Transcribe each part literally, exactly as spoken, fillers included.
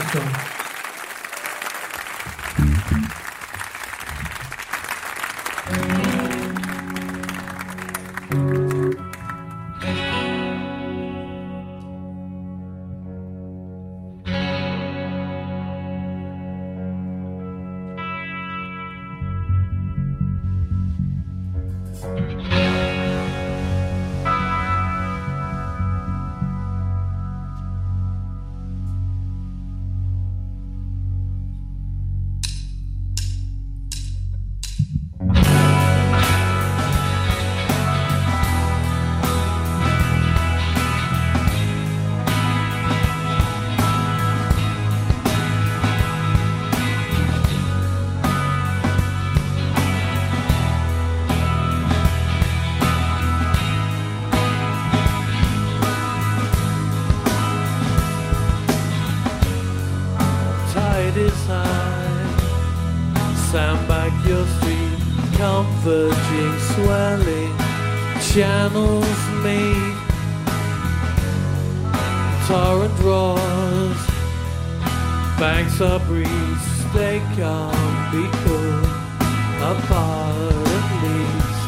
Francisco. Sandbag your street, converging, swelling channels meet. Torrent roars, banks are breezed, they can't be pulled apart at least.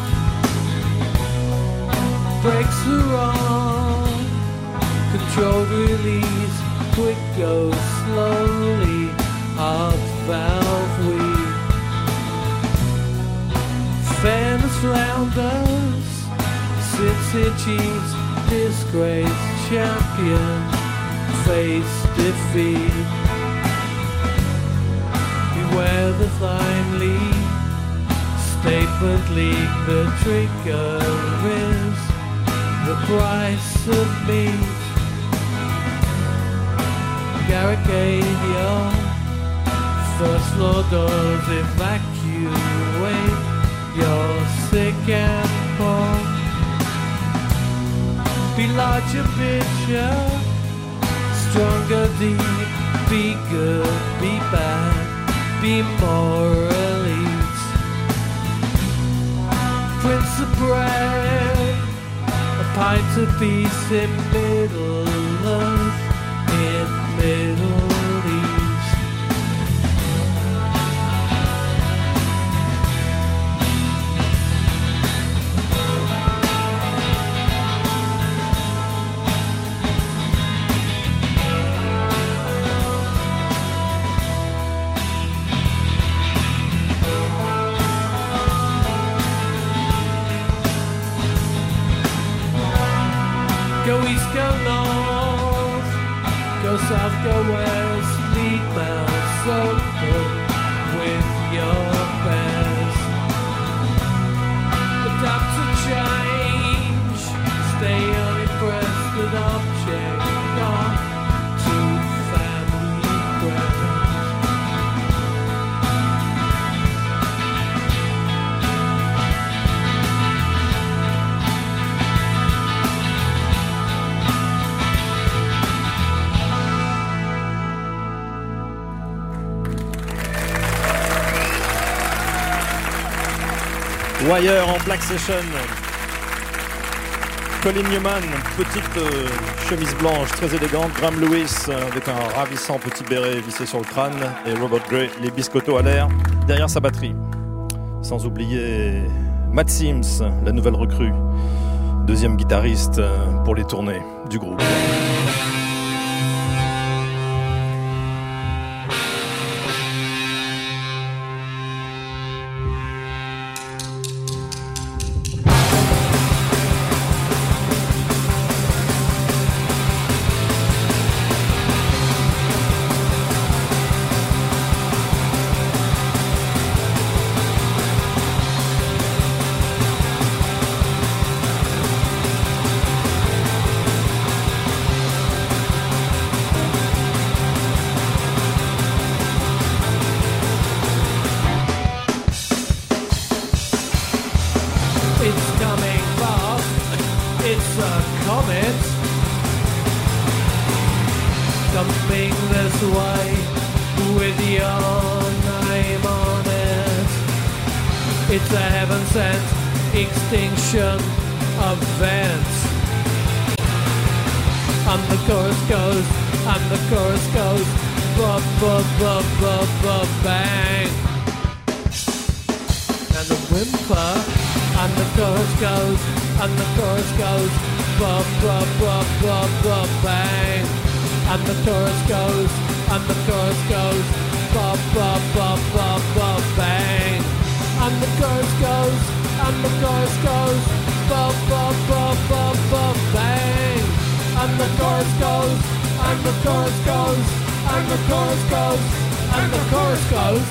Breaks are wrong, controlled release, quick goes slowly, heart valve weak. Fairness flounders, since it cheats, disgrace champion, face defeat. Beware the flying lead, statement leak, the trigger is the price of meat. Barricade your first floor doors, evacuate. You're sick and poor. Be larger, bitcher, stronger, deep. Be good, be bad, be more elite. Prince of bread, a pint of peace in Middle Earth, in Middle East. Go east, go north, go south, go west, lead mouths open with your best. Adapt to change, stay unimpressed with object on to family friends. Wire en Black Session. Colin Newman, petite euh, chemise blanche très élégante. Graham Lewis euh, avec un ravissant petit béret vissé sur le crâne. Et Robert Gray, les biscottos à l'air derrière sa batterie. Sans oublier Matt Sims, la nouvelle recrue. Deuxième guitariste pour les tournées du groupe. And the chorus goes, and the chorus goes, ba ba ba ba ba bang. And the whimper, and the chorus goes, and the chorus goes, ba ba ba ba ba bang. And the chorus goes, and the chorus goes, ba ba ba ba ba bang. And the chorus goes, and the chorus goes, ba ba ba ba ba bang. And the chorus goes, and the chorus goes, and the chorus goes, and the chorus goes.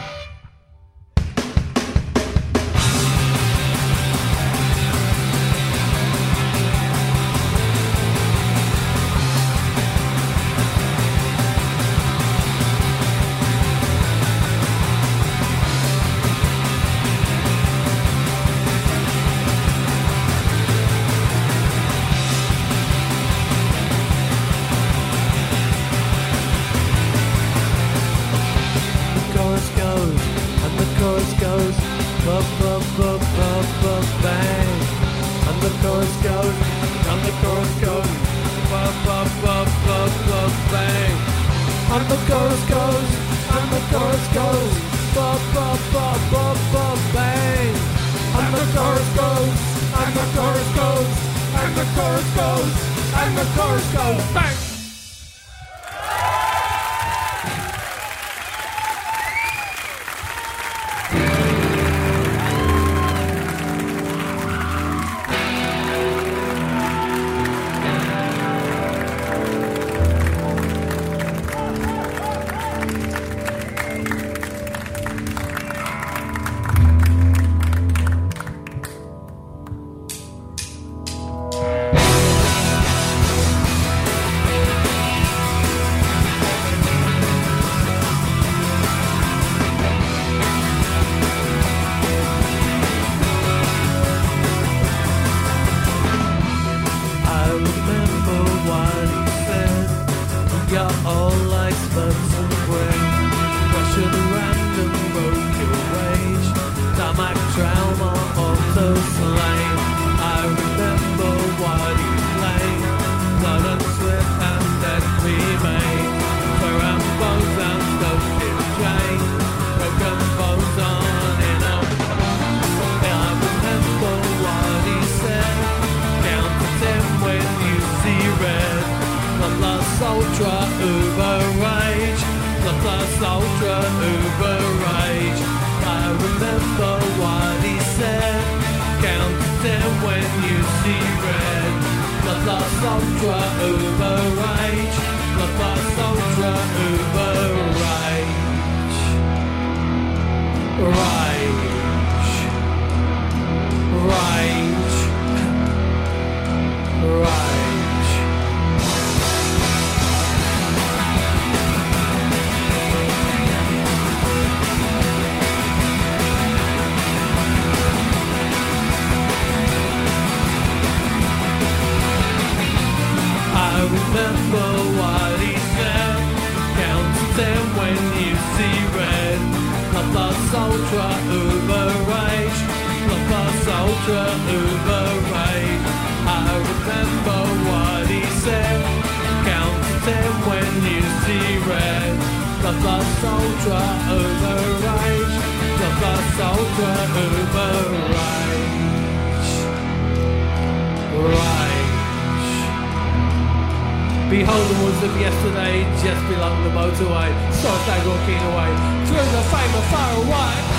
Behold the woods of yesterday, just belong the motorway. So they walking away through the fame of far away.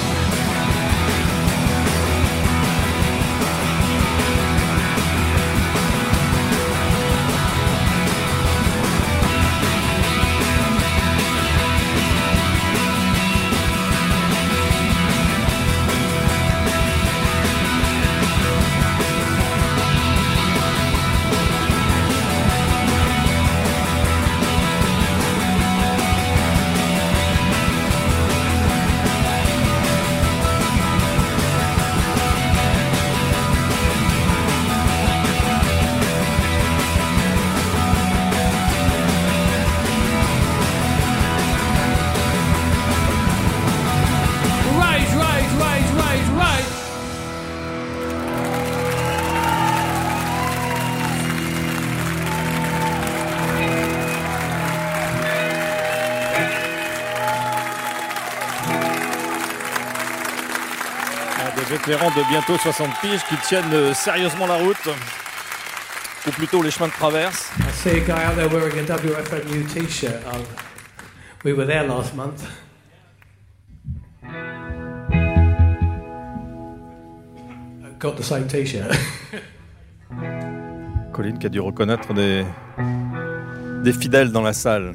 vétérans de bientôt soixante piges qui tiennent sérieusement la route, ou plutôt les chemins de traverse. I see a guy out there wearing a W F M U t-shirt. Oh, we were there last month. Got the same t-shirt. Colin qui a dû reconnaître des, des fidèles dans la salle.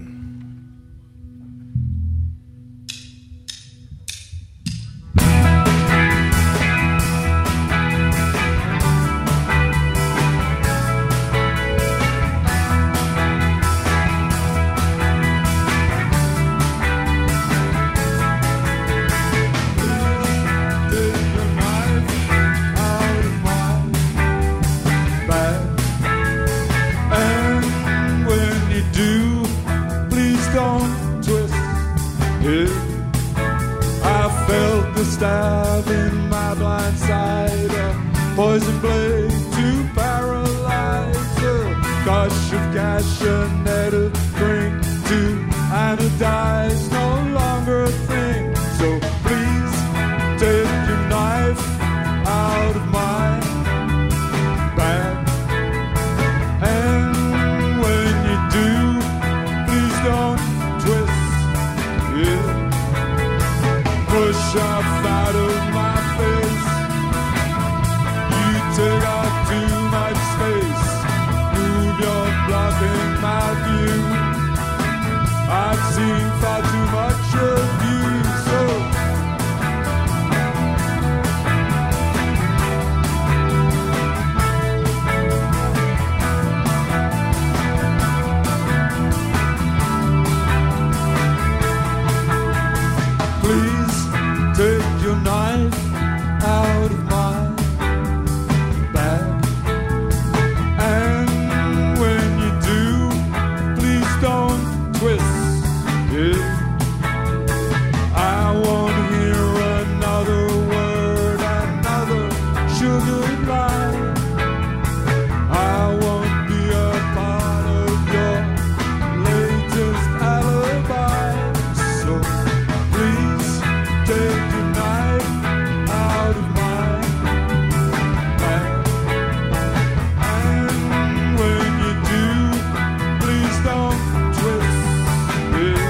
Stab in my blind side, a poison blade to paralyze, a gush of gas, a net of drink to anodize, no longer a thing. So please take your knife out of my bag, and when you do, please don't twist it. Push off out of my face. You take up too much space. Move, you're blocking my view. I've seen far too much of you, so please take your knife out of my bag, and when you do, please don't twist it. I won't hear another word, another sugar lie. I won't be a part of your latest alibi, so please take your knife out of my bag, and when you do, please don't twist it.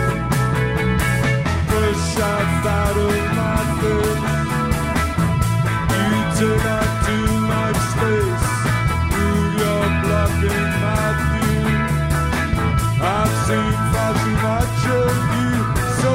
Push off out of my face. You take up too much space. Move, you're blocking my view. I've seen far too much of you, so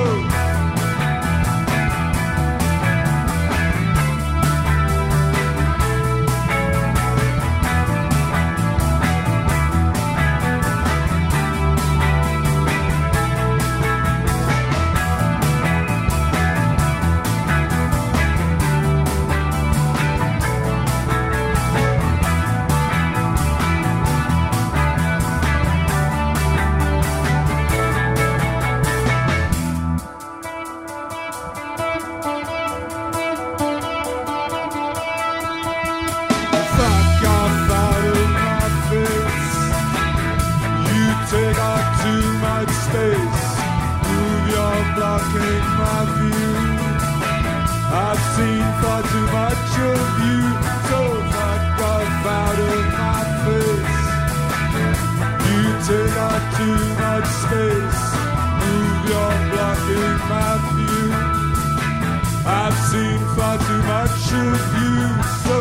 fuck off out of my face. You take up too much space. Move, you're blocking my view. I've seen far too much of you, so fuck off out of my face. You take up too much space. Move, you're blocking my view. I've seen far too much of you, so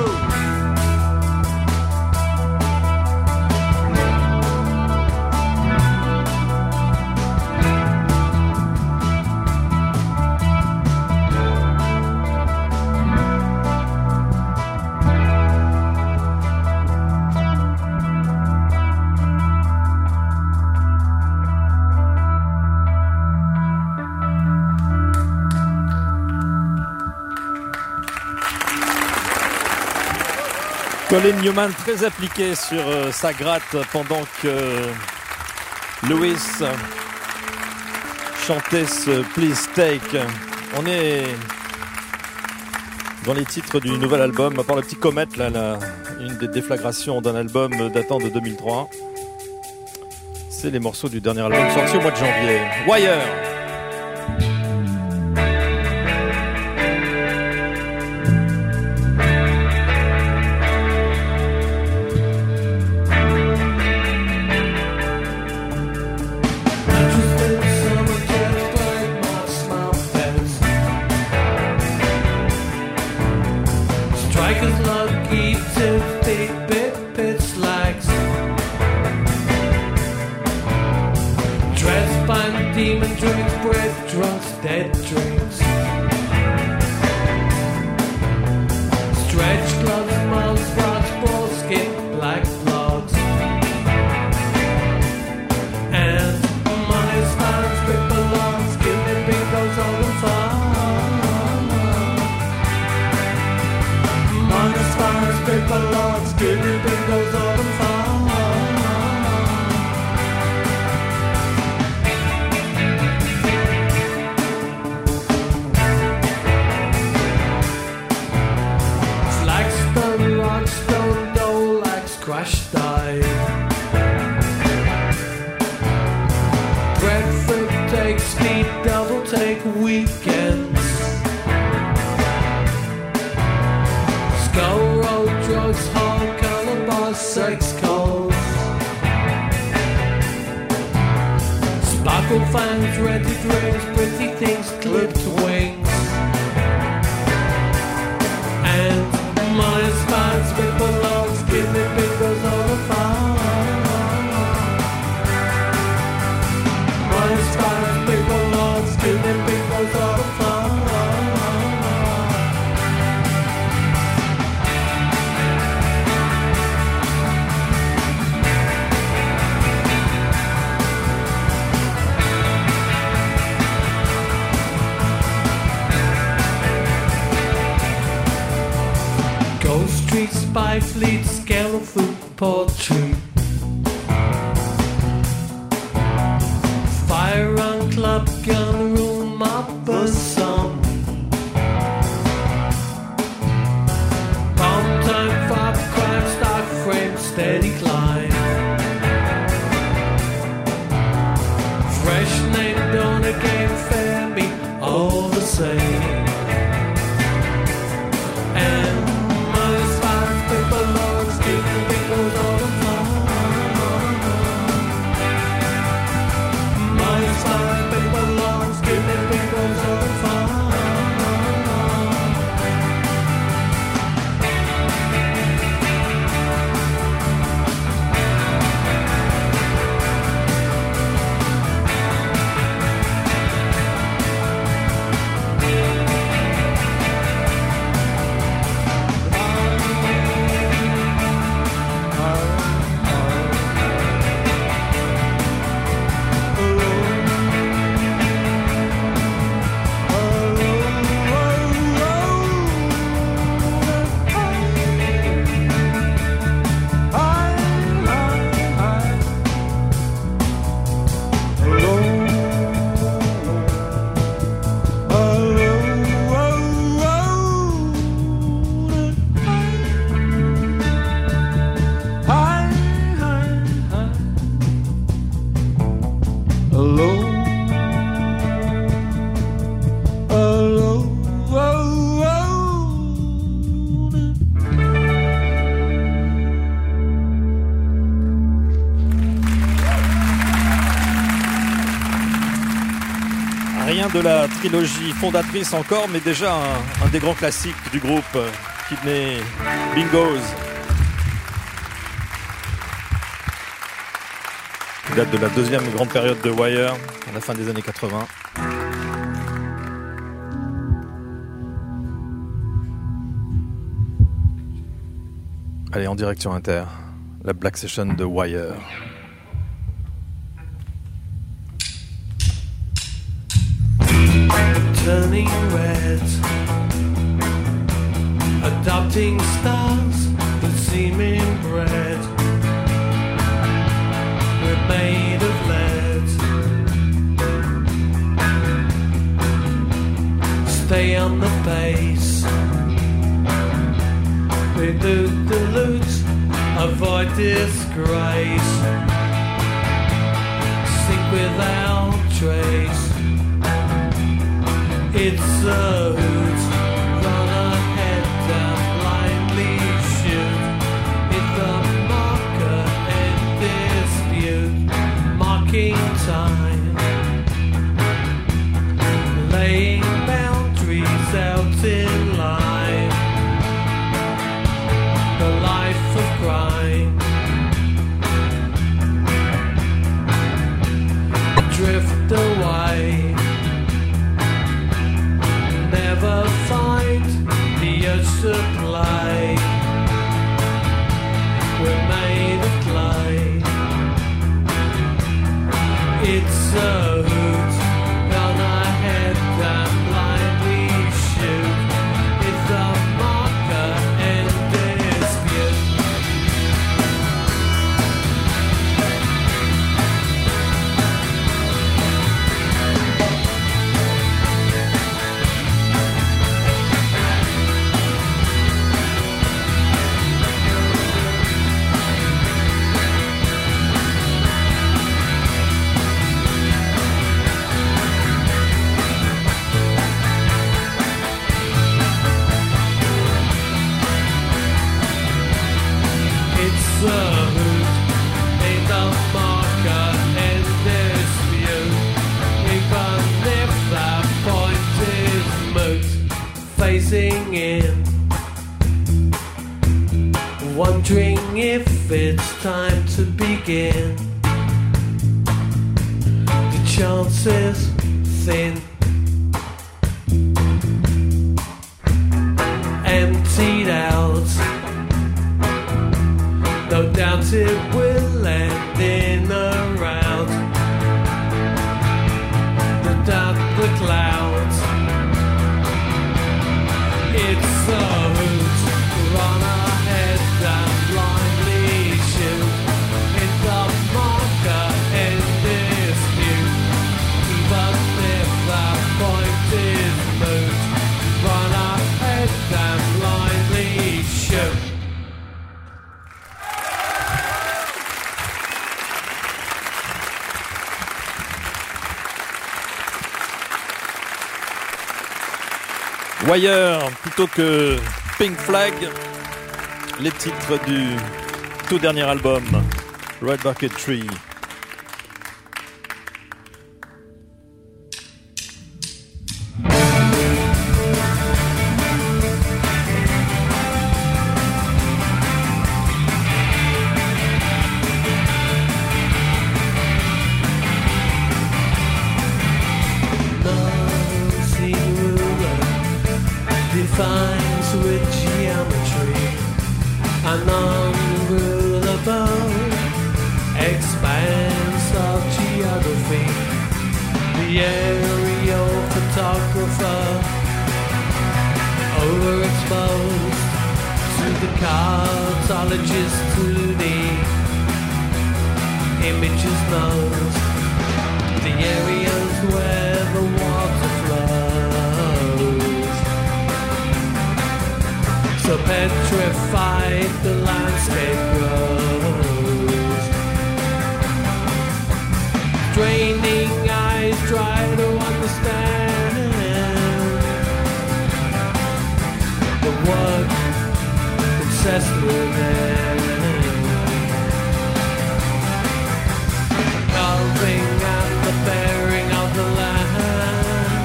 Colin Newman très appliqué sur euh, sa gratte pendant que Lewis chantait ce Please Take. On est dans les titres du nouvel album, à part le petit Comet, là, là, une des déflagrations d'un album datant de deux mille trois. C'est les morceaux du dernier album sorti au mois de janvier. Wire. paper logs, guinea bingos, autumn fun. Flagstone, rockstone, Dolax, crash dive. Bradford take speed, double take weekends. Skull road, drugs, hard color bars, sex calls. Sparkle fans, rented rings, pretty things, clipped wings. And money spans, paper logs, guinea bingos, all the fun. Money spans, paper logs, guinea bingos, all the fun. Ghost Street, Spy Fleet, Scale of Food, Poetry. Fire run, club, gun room, upper song. Bomb time, five crime, stock frame, steady climb. Fresh name, don't again, fair me, all the same. And money spans, paper logs, guinea bingos, all the fun. Money spans, paper logs, guinea bingos, all the fun. Rien de la trilogie fondatrice encore, mais déjà un, un des grands classiques du groupe, Kidney Bingos. Il date de la deuxième grande période de Wire, à la fin des années quatre-vingts. Allez, en direction Inter, la Black Session de Wire. Turning red, adopting stars that seem inbred. We're made of lead. Stay on the base. Elude the loot, avoid disgrace. Sink without trace. It's a hoot, run ahead and blindly shoot. It's the marker and dispute, marking time, laying boundaries out in line. The life of crime, drift away. Never find the urge to play. We're made of clay. It's a hoot, run ahead and blindly shoot. It's a marker and dispute. gazing in, wondering if it's time to begin. The chances thin, emptied out. No doubt it will end in a rout. The dark, the clouds. It's a hoot. Run ahead and blindly shoot. In the marker in dispute. Even if that point is moot. Run ahead and blindly shoot. Wire plutôt que Pink Flag, les titres du tout dernier album, Red Bucket Tree. Defines with geometry an unrulable expanse of geography. The aerial photographer, overexposed to the cartologist, to the images knows the areas where the water flows. So petrified the landscape grows. Draining eyes try to understand the work obsessed with them. Carving and the bearing of the land.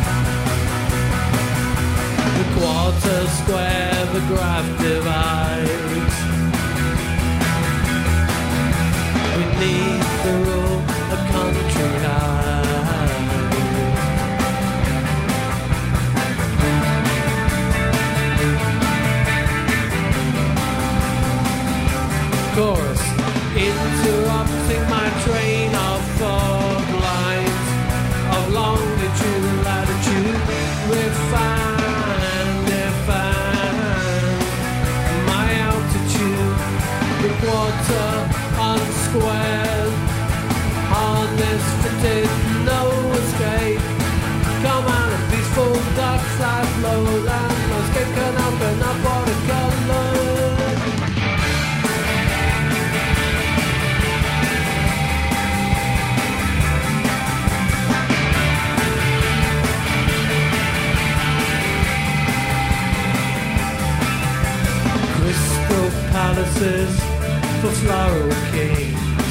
The quarter square, the graph divides. Beneath the rule, a country hides. Chorus, interrupting my train of thought lines of longitude and latitude, refine, define my altitude, the quarter unsquared, harness fitted, no escape. Come on, a peaceful dark side lowland, no escape can open up watercolor. Crystal palaces for floral kings,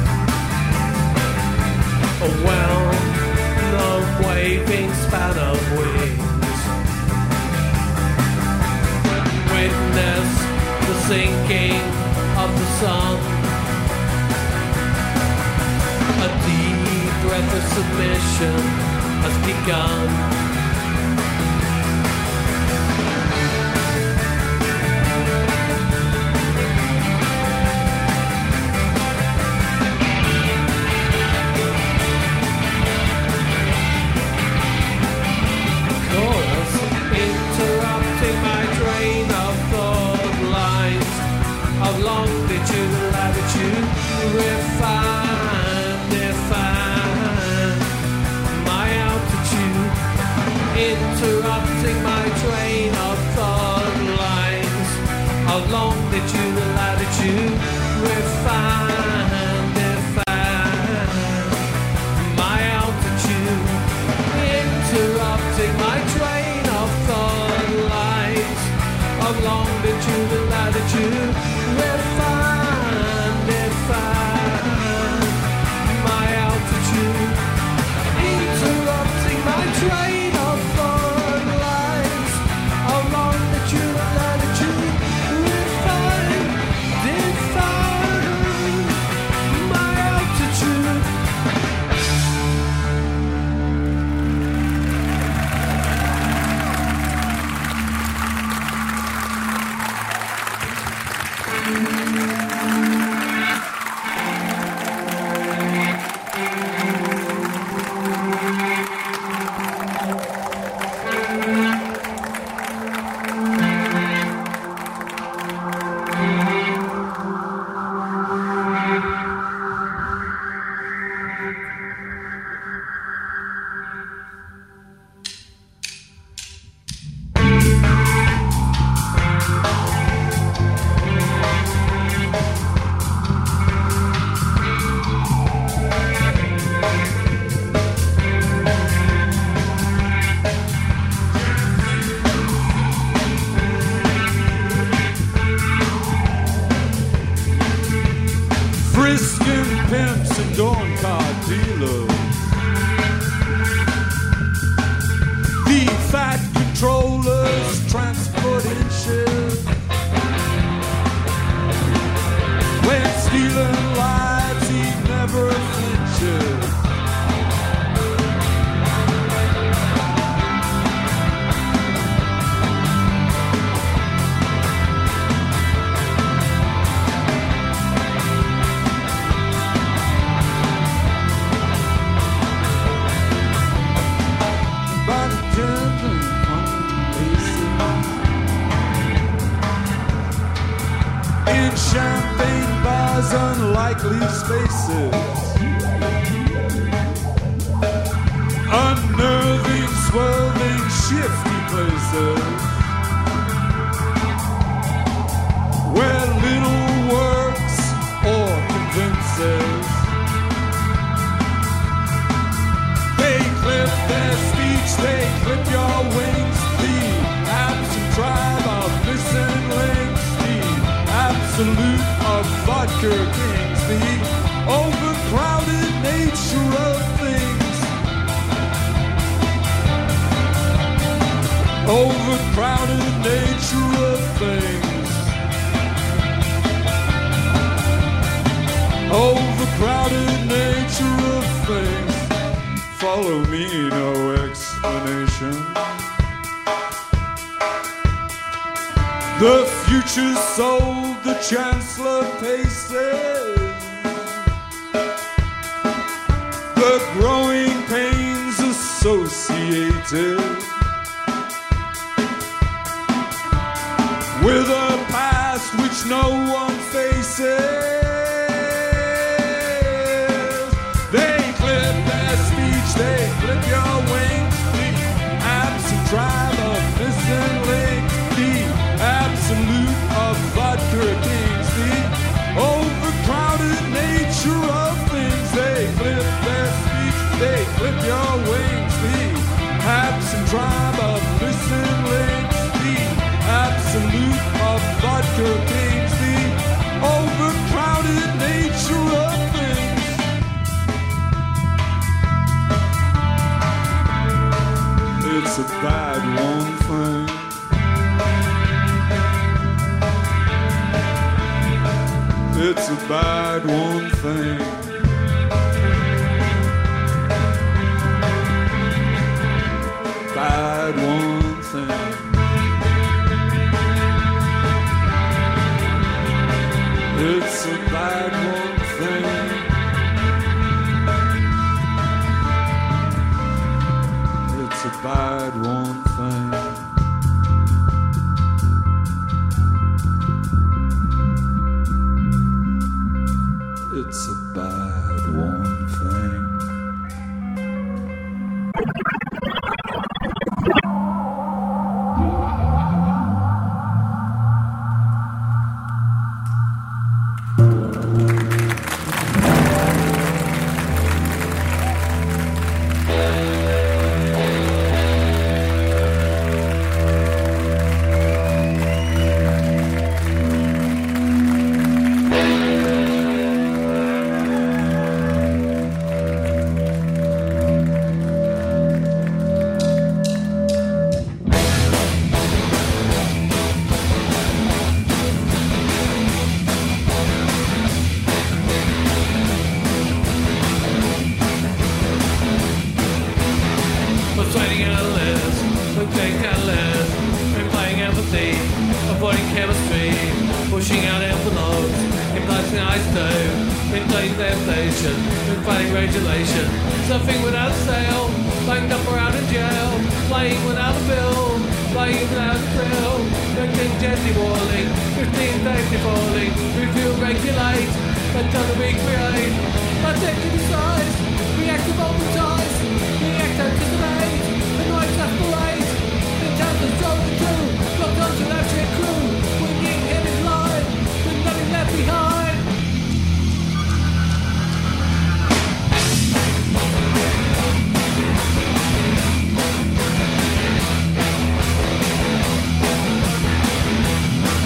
a well-known waving span of wings. Witness the sinking of the sun, a deep breath of submission has begun. Interrupting my train of thought lines of longitude and latitude, refine, define my altitude. Interrupting my train of thought lines of longitude and latitude, refine, define my altitude. Interrupting my train of thought lines of longitude and latitude, refine, define my altitude. Interrupting my train of thought lines and dawn car dealers. The fat controllers transporting shit. When stealing lives, he never flinches. In champagne bars, unlikely spaces, unnerving, swerving, shifty places, where little works or convinces. They clip their speech, they clip your wings. The absent tribe of missing links, the absolute of vodka kings, the overcrowded nature of things. Overcrowded nature of things. Overcrowded nature of things. Follow me, no explanation. The future sold, the chancellor paces. The growing pains associated with a past which no one faces. They clip their speech, they clip your wings. The absent tribe of missing links, the absolute of vodka kings, the overcrowded nature of things. They clip their speech, they clip your wings. The absent tribe of missing links, the absolute of vodka kings, the overcrowded nature of things. It's a bad one thing. It's a bad one thing. Bad one thing. It's a bad one thing. It's a bad one thing. It's a bad one thing.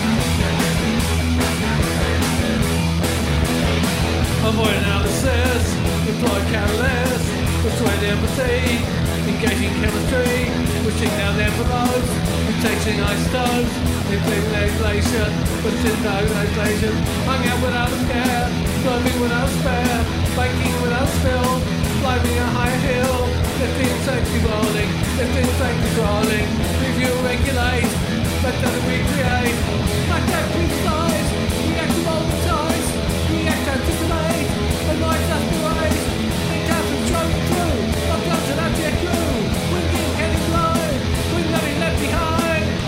Avoid analysis, chemistry, engaging chemistry, pushing down envelopes, tasting ice stones, including legislation, but since no legislation, hung out without a scare, driving without spare, biking without spill, climbing a high hill, lifting safety rolling, lifting safety rolling, review, regulate, but doesn't recreate, like that precise, react to all the ties, react anticipate, and lights aspirate, and captain strolling through, up down to that jet crew, winging, heading blind, with nothing left behind.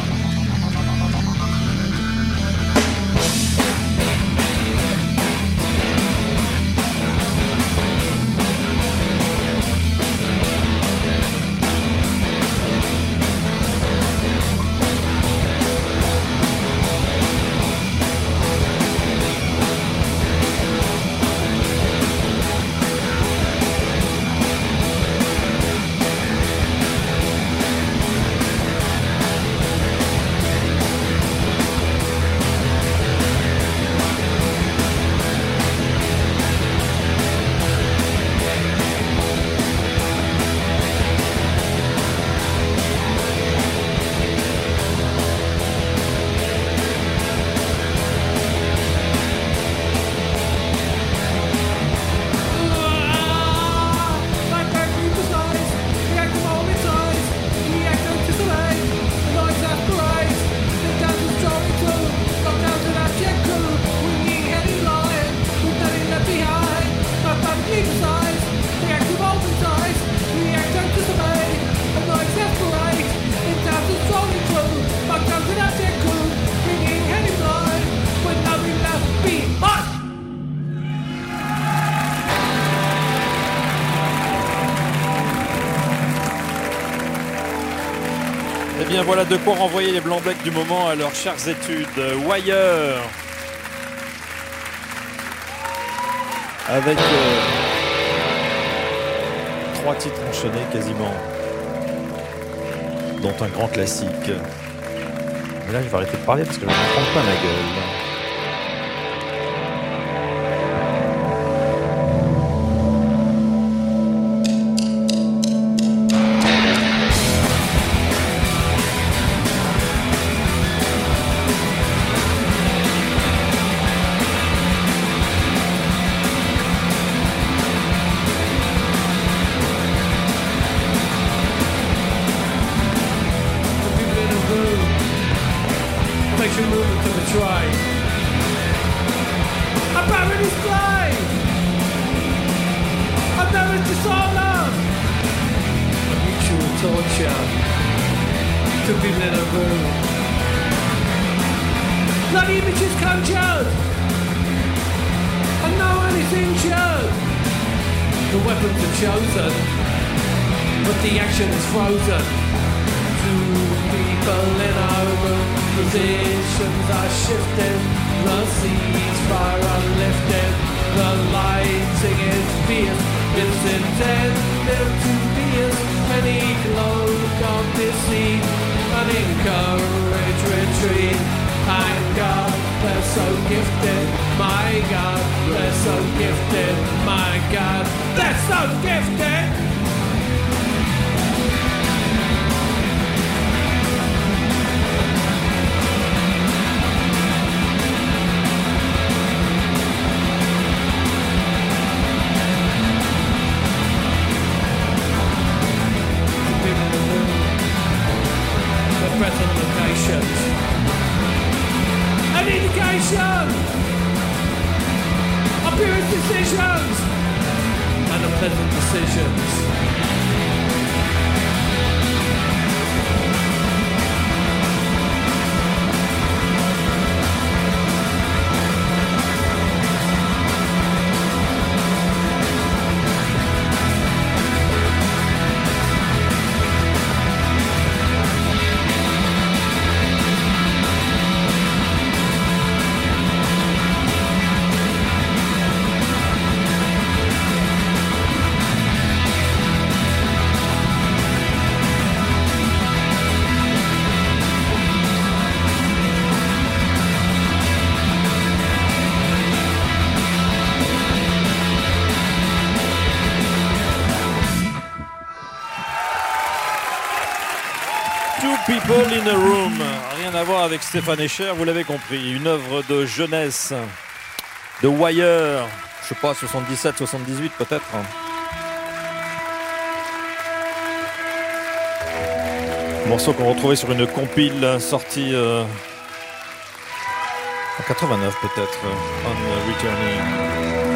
Eh bien voilà de quoi renvoyer les blancs-becs du moment à leurs chères études. Wire avec euh, trois titres enchaînés quasiment, dont un grand classique. Mais là je vais arrêter de parler parce que je ne me prends pas ma gueule. People in a Room, rien à voir avec Stéphane Escher, vous l'avez compris, une œuvre de jeunesse, de Wire, je sais pas, soixante-dix-sept soixante-dix-huit peut-être. Morceau qu'on retrouvait sur une compile sortie euh, en quatre-vingt-neuf peut-être, euh, On Returning.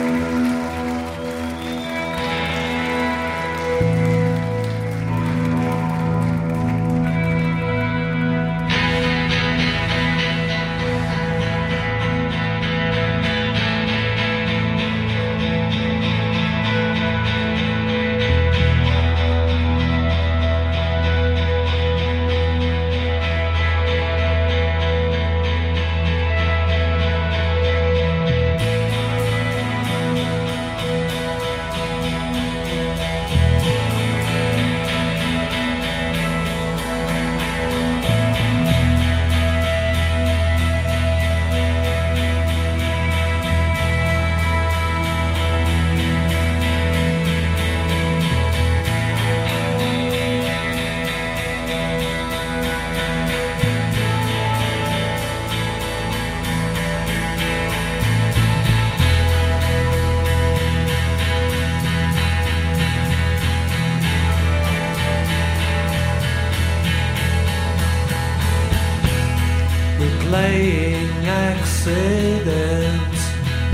Playing accidents,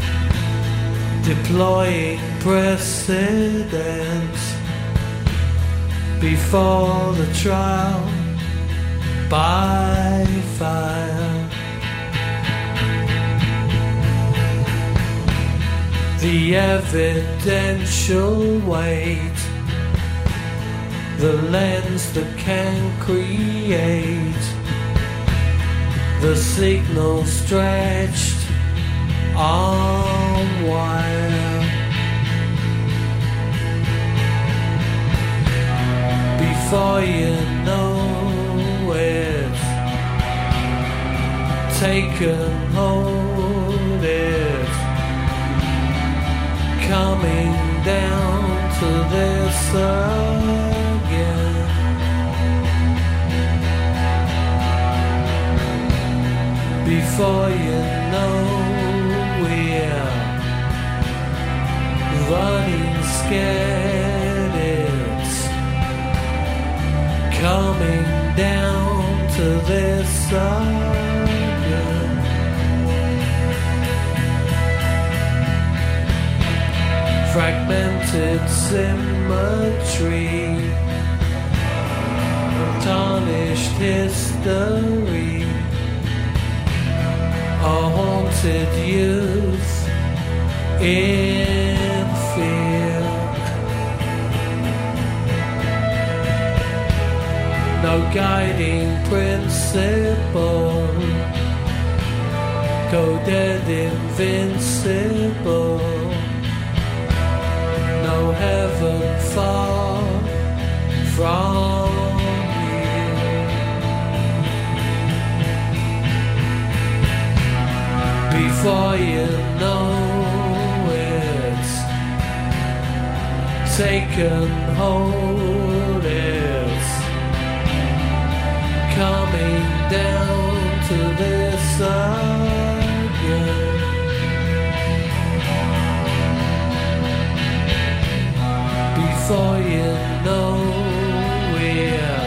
deploying precedents before the trial by fire. The evidential weight, the lens that can create the signal stretched on wire. Before you know it, taken hold it, coming down to this again. Before you know we're running scared, it's coming down to this again. Fragmented symmetry, tarnished history, a haunted youth in fear. No guiding principle, coded invincible. No heaven far from before you know it's taken hold, it's coming down to this again. Before you know we're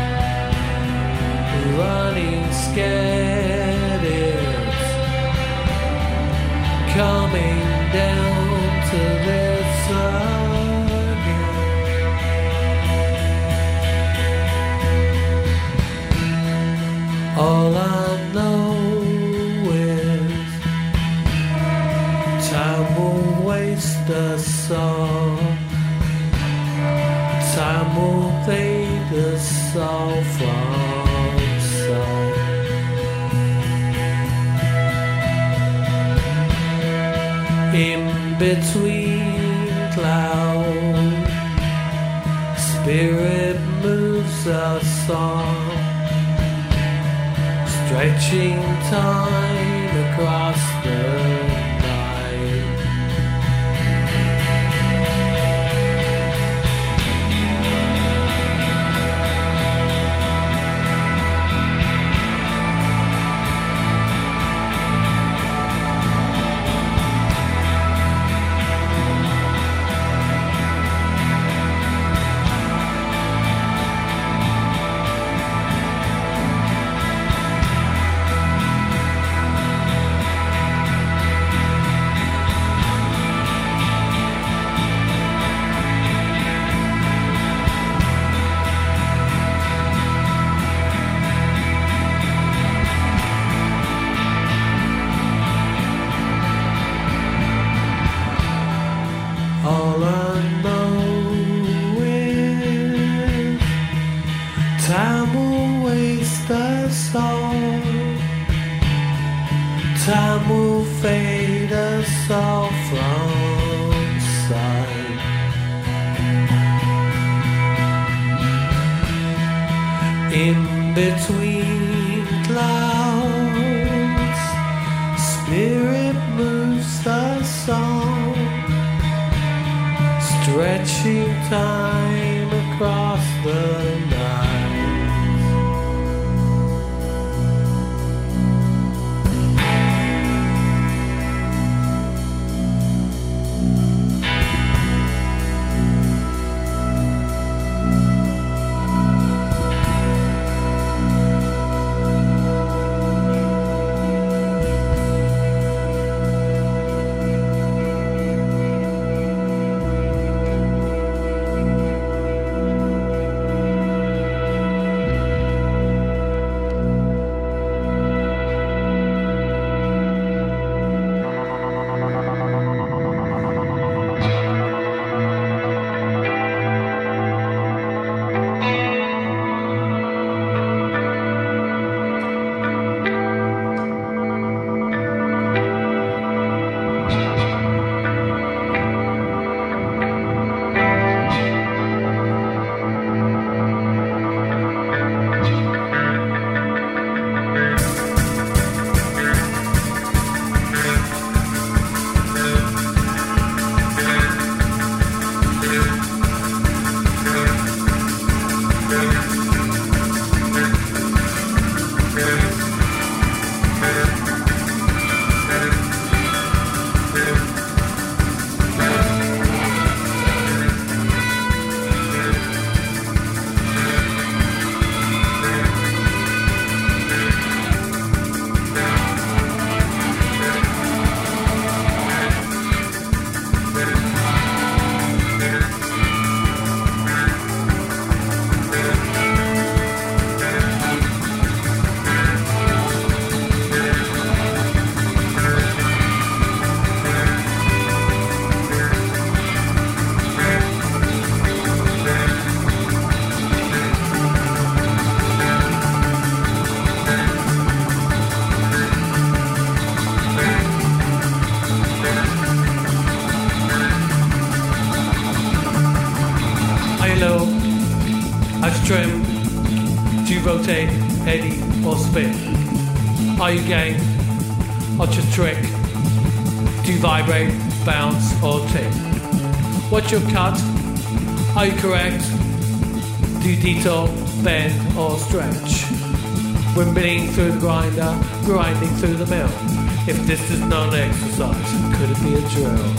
running scared, it's coming down to this again. All I know is time will waste us all. Time will fade us all from sight. In between clouds, spirit moves us on, stretching time across the night. the soul. Time will fade us all from sight. In between clouds, spirit moves the song, stretching time across the night. Trim, do you rotate, eddy or spin? Are you game or just trick? Do you vibrate, bounce or tick? What's your cut? Are you correct? Do you detour, bend or stretch? We're milling through the grinder, grinding through the mill. If this is not an exercise, could it be a drill?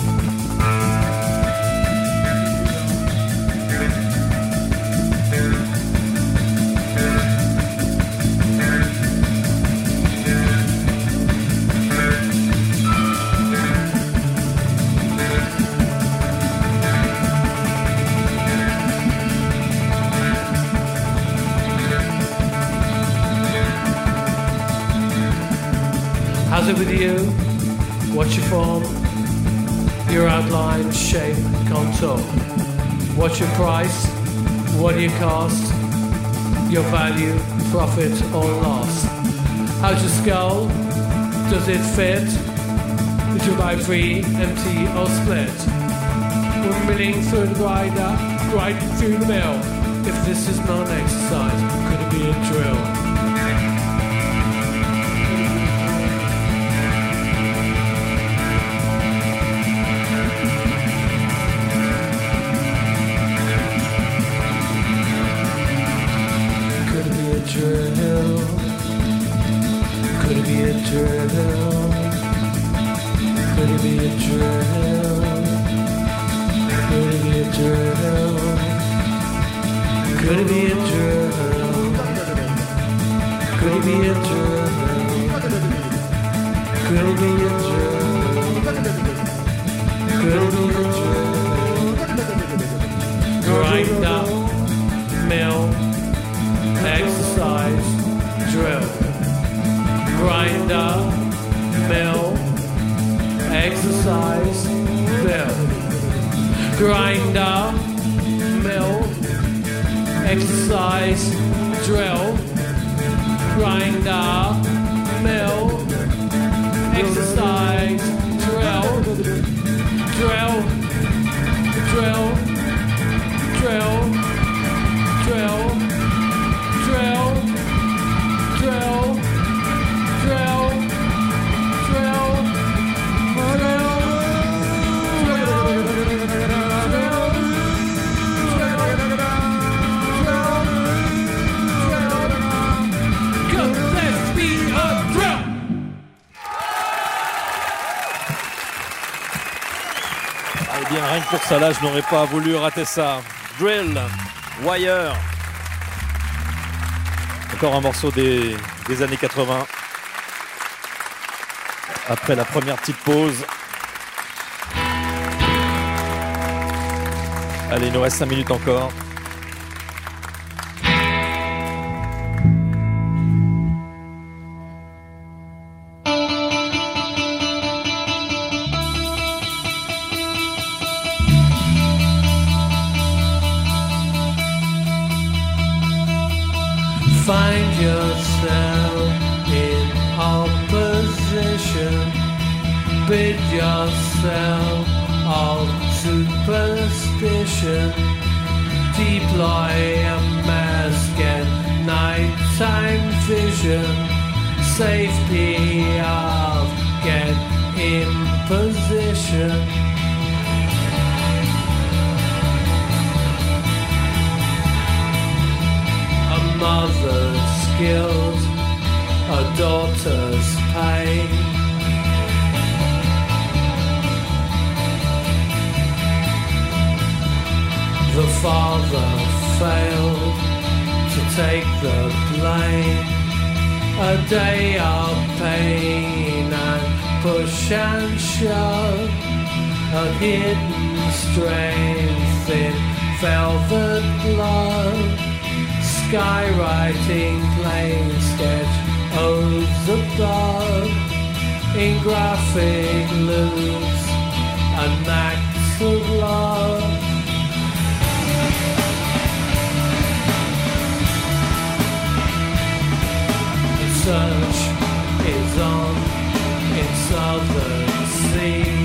How's it with you? What's your form? Your outline, shape, contour. What's your price? What do you cost? Your value, profit or loss? How's your skull? Does it fit? Is your life free, empty or split? We're milling through the grinder, grinding through the mill. If this is not an exercise, could it be a drill? Drill. Could it be a drill? Could it be a drill? Could it be a drill? Could it be a drill? Could it be a drill? Could it be a drill? Could it be a drill? Grind up, mill, exercise, drill. Grinder, mill, exercise, mill. Grinder, mill, exercise, drill. grinder, mill, exercise, drill, drill, drill, drill, drill, drill, drill, drill, drill, Eh bien, rien que pour ça, là, je n'aurais pas voulu rater ça. Drill, Wire. Encore un morceau des, des années quatre-vingts. Après la première petite pause. Allez, il nous reste cinq minutes encore. Find yourself in opposition. Bid yourself of superstition. Deploy a mask and nighttime vision. Safety of get in position. A mother's skills, a daughter's pain. The father failed to take the blame. A day of pain and push and shove. A hidden strength in velvet glove. Skywriting plain sketch oaths above. In graphic loops and acts of love. Search is on in southern sea.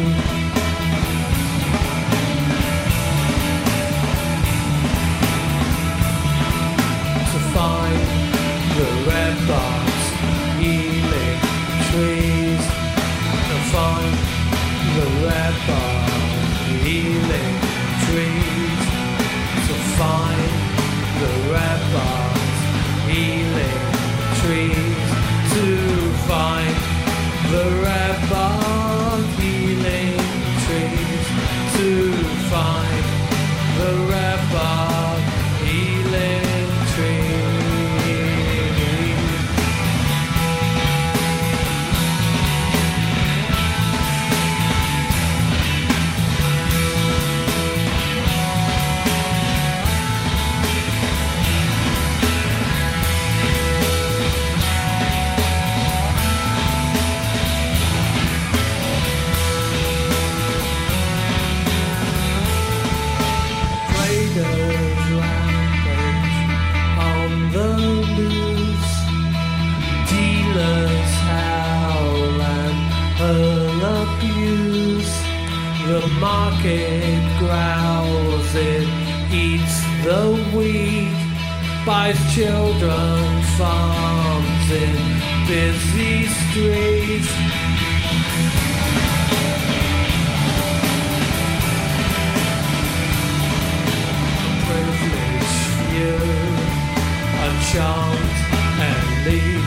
To find the red box healing trees. To find the red box healing trees. To find the red box healing trees. To find the red bark healing trees. To find the red bark healing trees. The market growls, it eats the wheat, buys children farms in busy streets. Privileged few, enchant and lead.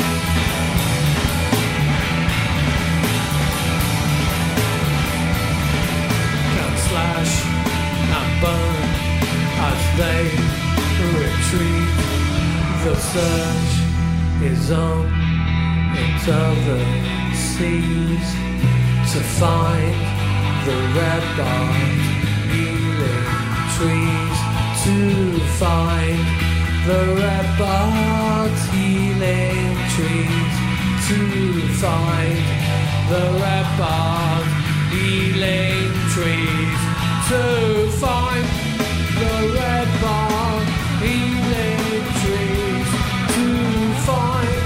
Slash and burn as they retreat. The search is on into the seas to find the red bark healing trees. To find the red bark healing trees. To find the red bark healing trees. To find the red bark healing trees. To find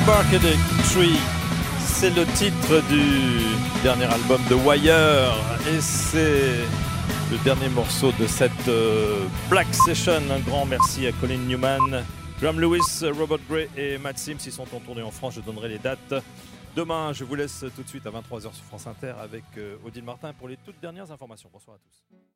Embarked Tree, c'est le titre du dernier album de Wire et c'est le dernier morceau de cette euh, Black Session. Un grand merci à Colin Newman, Graham Lewis, Robert Gray et Matt Sims. Ils sont en tournée en France, je donnerai les dates. Demain, je vous laisse tout de suite à vingt-trois heures sur France Inter avec euh, Odile Martin pour les toutes dernières informations. Bonsoir à tous.